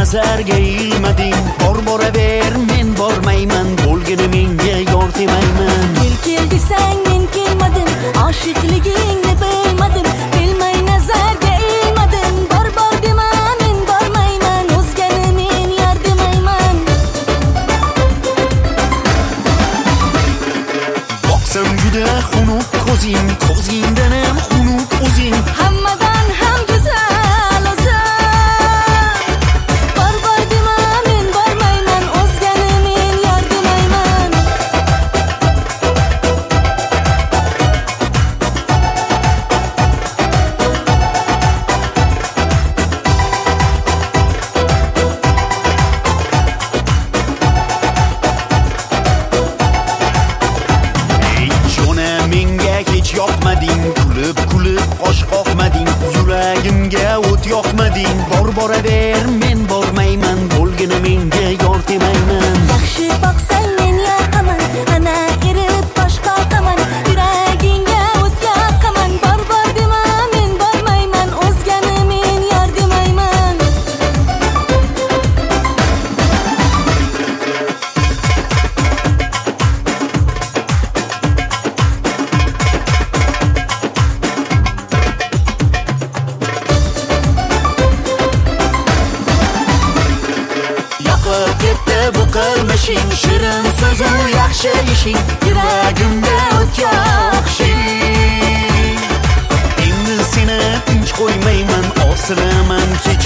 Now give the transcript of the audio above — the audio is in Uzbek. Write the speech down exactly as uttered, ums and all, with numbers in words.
nazarga ilmading. Bor boraver, men bormayman, bo'lgani menga yor demayman. Kel kel desang men kelmadim, oshiqligingni bilmadim, bilmay nazarga ilmadim. Bor bor dema, men bormayman, o'zgani men yor demayman. Boqsam juda xunuk ko'zing, ko'zingdan ham xunuk o'zing. Hammadan ham go'zal o'zing. Bor bor dema, men bormayman, o'zgani men yor demayman. Ey jona, menga hech yoqmading, kulib kulib qosh qoqmading, yuragimga o't yoqmading. Bor boraver, men bormayman, bo'lgani menga yor demayman. Yaxshi boqsang men yoqaman, ana erib bosh qoqaman, yuragingga o't yoqaman. Bor bor dema, men bormayman, o'zgani men yor demayman. Yoqib ketdi bu qilmishing, shirin so'zu yaxshi ishing, yuragimga o't yoqishing. Endi seni tinch qo'ymayman, osilaman hech